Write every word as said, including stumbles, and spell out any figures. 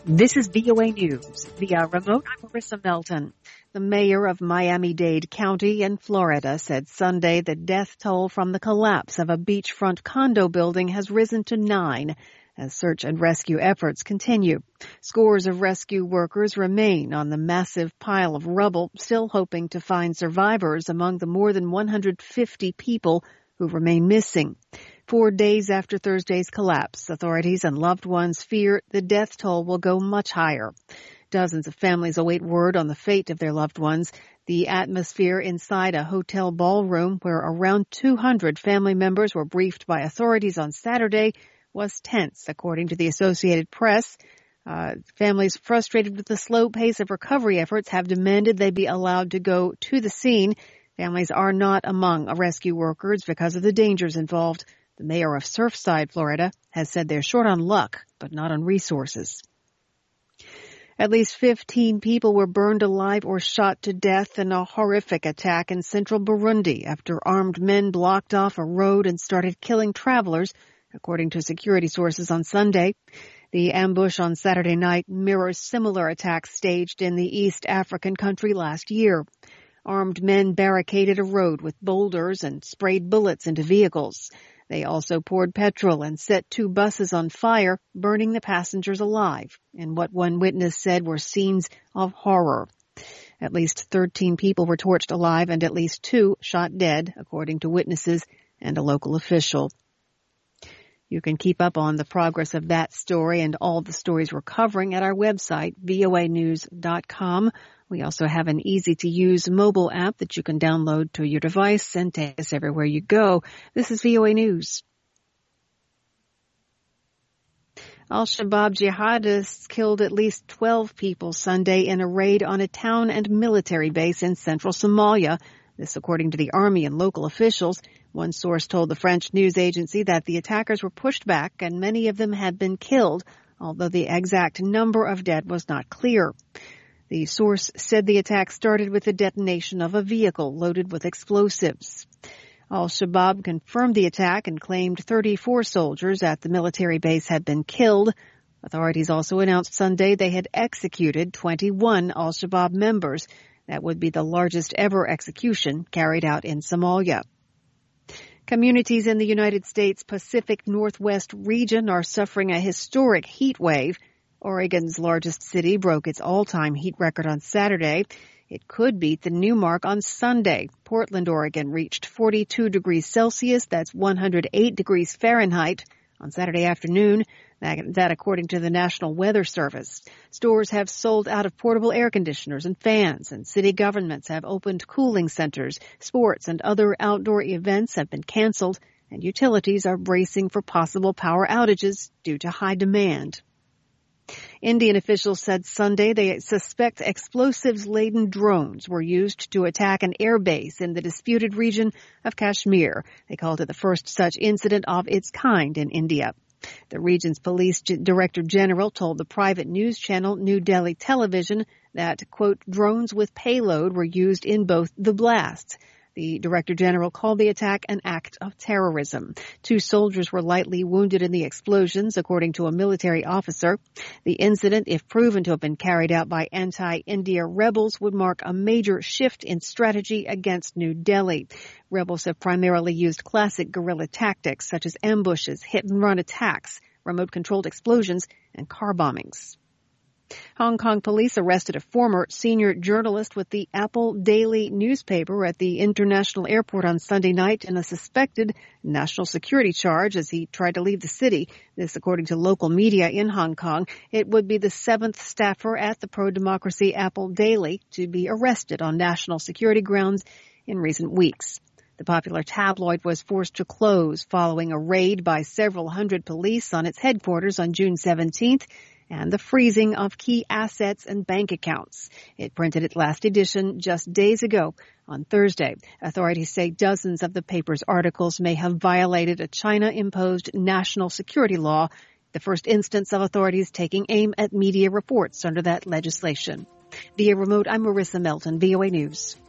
This is V O A News. Via remote, I'm Marissa Melton. The mayor of Miami-Dade County in Florida said Sunday the death toll from the collapse of a beachfront condo building has risen to nine as search and rescue efforts continue. Scores of rescue workers remain on the massive pile of rubble, still hoping to find survivors among the more than one hundred fifty people who remain missing. Four days after Thursday's collapse, authorities and loved ones fear the death toll will go much higher. Dozens of families await word on the fate of their loved ones. The atmosphere inside a hotel ballroom where around two hundred family members were briefed by authorities on Saturday was tense, according to the Associated Press. Uh, families frustrated with the slow pace of recovery efforts have demanded they be allowed to go to the scene. Families are not among rescue workers because of the dangers involved. The mayor of Surfside, Florida, has said they're short on luck, but not on resources. At least fifteen people were burned alive or shot to death in a horrific attack in central Burundi after armed men blocked off a road and started killing travelers, according to security sources on Sunday. The ambush on Saturday night mirrors similar attacks staged in the East African country last year. Armed men barricaded a road with boulders and sprayed bullets into vehicles. They also poured petrol and set two buses on fire, burning the passengers alive, in what one witness said were scenes of horror. At least thirteen people were torched alive and at least two shot dead, according to witnesses and a local official. You can keep up on the progress of that story and all the stories we're covering at our website, V O A news dot com. We also have an easy-to-use mobile app that you can download to your device and take us everywhere you go. This is V O A News. Al-Shabaab jihadists killed at least twelve people Sunday in a raid on a town and military base in central Somalia. This according to the army and local officials. One source told the French news agency that the attackers were pushed back and many of them had been killed, although the exact number of dead was not clear. The source said the attack started with the detonation of a vehicle loaded with explosives. Al-Shabaab confirmed the attack and claimed thirty-four soldiers at the military base had been killed. Authorities also announced Sunday they had executed twenty-one Al-Shabaab members. That would be the largest ever execution carried out in Somalia. Communities in the United States Pacific Northwest region are suffering a historic heat wave. Oregon's largest city broke its all-time heat record on Saturday. It could beat the new mark on Sunday. Portland, Oregon reached forty-two degrees Celsius. That's one hundred eight degrees Fahrenheit on Saturday afternoon. That, that according to the National Weather Service. Stores have sold out of portable air conditioners and fans, and city governments have opened cooling centers. Sports and other outdoor events have been canceled, and utilities are bracing for possible power outages due to high demand. Indian officials said Sunday they suspect explosives-laden drones were used to attack an air base in the disputed region of Kashmir. They called it the first such incident of its kind in India. The region's police director general told the private news channel New Delhi Television that, quote, drones with payload were used in both the blasts. The director general called the attack an act of terrorism. Two soldiers were lightly wounded in the explosions, according to a military officer. The incident, if proven to have been carried out by anti-India rebels, would mark a major shift in strategy against New Delhi. Rebels have primarily used classic guerrilla tactics such as ambushes, hit-and-run attacks, remote-controlled explosions, and car bombings. Hong Kong police arrested a former senior journalist with the Apple Daily newspaper at the international airport on Sunday night in a suspected national security charge as he tried to leave the city. This, according to local media in Hong Kong. It would be the seventh staffer at the pro-democracy Apple Daily to be arrested on national security grounds in recent weeks. The popular tabloid was forced to close following a raid by several hundred police on its headquarters on June seventeenth. And the freezing of key assets and bank accounts. It printed its last edition just days ago on Thursday. Authorities say dozens of the paper's articles may have violated a China-imposed national security law, the first instance of authorities taking aim at media reports under that legislation. Via remote, I'm Marissa Melton, V O A News.